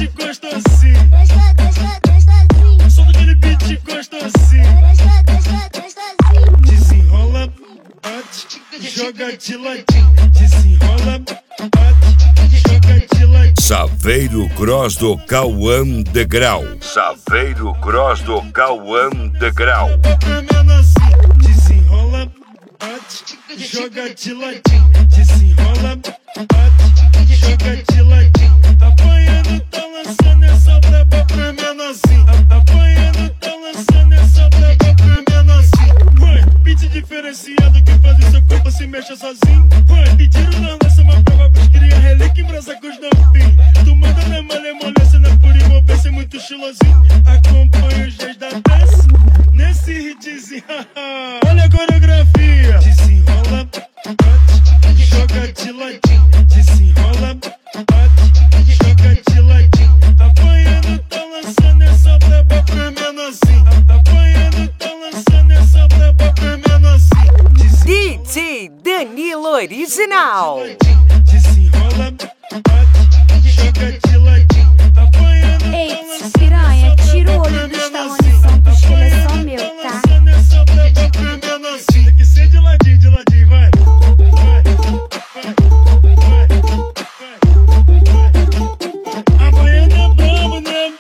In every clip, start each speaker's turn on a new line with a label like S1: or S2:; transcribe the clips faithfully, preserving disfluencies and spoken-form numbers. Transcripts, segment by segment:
S1: beat gostosinho.
S2: Gostosinho.
S1: Solta aquele beat gostosinho.
S2: Gostosinho.
S1: Desenrola, bate, joga de ladinho. Desenrola, bate, joga de ladinho.
S3: Saveiro Cross do Cauã Degrau. Saveiro Cross do Cauã Degrau.
S1: Desenrola, bate, joga de ladinho. Desenrola, bate, joga de ladinho. Tá apanhando, tá lançando essa braba pra menorzinho. Tá apanhando, tá lançando essa braba pra menorzinho. Vai, beat diferenciado que faz o seu corpo se mexa sozinho. Vai, pediram na lança uma prova pros cria relíquia em brasa com os dampinhos. Tu manda na malemolência, na pura envolvência, muito estilosinho. Acompanha os dias da dança nesse hitzinho. Olha a coreografia. Desenrola, bate, joga de ladinho. Desenrola, bate, joga de ladinho. Tá apanhando, tá lançando essa braba pra menorzinho. Tá apanhando, tá lançando essa braba pra menorzinho.
S4: D J Danilo Original.
S1: Desenrola, bate, joga de ladinho. Tá apanhando,
S2: Ei,
S1: tá lançando
S2: piranha,
S1: essa
S2: tira o
S1: braba
S2: olho
S1: pra
S2: do Estão
S1: menorzinho.
S2: Santos, que ele é só
S1: Apanhando,
S2: meu,
S1: tá
S2: tá?
S1: lançando essa braba pra menorzinho. Tem que ser de ladinho, de ladinho, vai. Vai, vai, vai, vai. A baiana é brabo, né?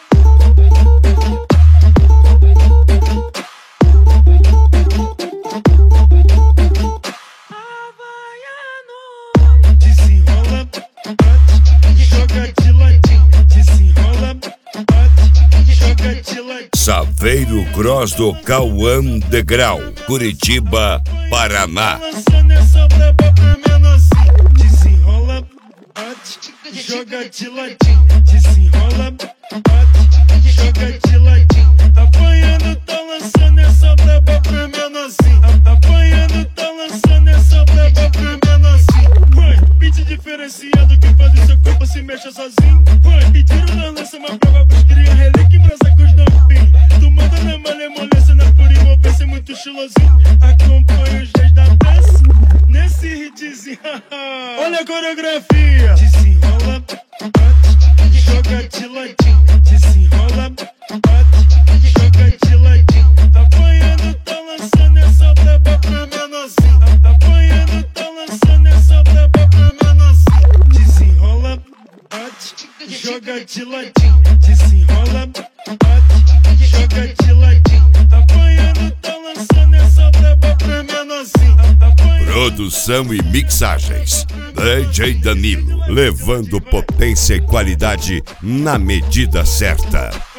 S1: Desenrola, bate, joga de ladinho. Desenrola, bate, joga de ladinho.
S3: Saveiro Cross do Cauã Degrau. Curitiba, Paraná.
S1: Lançando essa braba pra menorzinho. Desenrola, bate, joga de ladinho. Desenrola, bate, joga de ladinho. Tá apanhando, tá lançando essa braba pra menorzinho. Tá apanhando, tá lançando essa braba pra menorzinho. Vai, beat diferenciado que faz o seu corpo se mexa sozinho. Vai, pediram na lança uma prova pros cria relíquia em brasa com os dampinhos. Tu manda na malemolência, na pura envolvência, muito estilosinho. Acompanha os dias da dança nesse hitzinho. Olha a coreografia. Desenrola, bate, joga de ladinho. Desenrola, bate, joga de ladinho. Tá apanhando, tá lançando essa braba pra menorzinho. Tá apanhando, tá lançando essa braba pra menorzinho. Desenrola, bate, joga de ladinho. Desenrola, bate, joga de ladinho. Tá apanhando, tá lançando essa braba pra menorzinho. Tá apanhando.
S3: Produção e mixagens. D J Danilo, levando potência e qualidade na medida certa.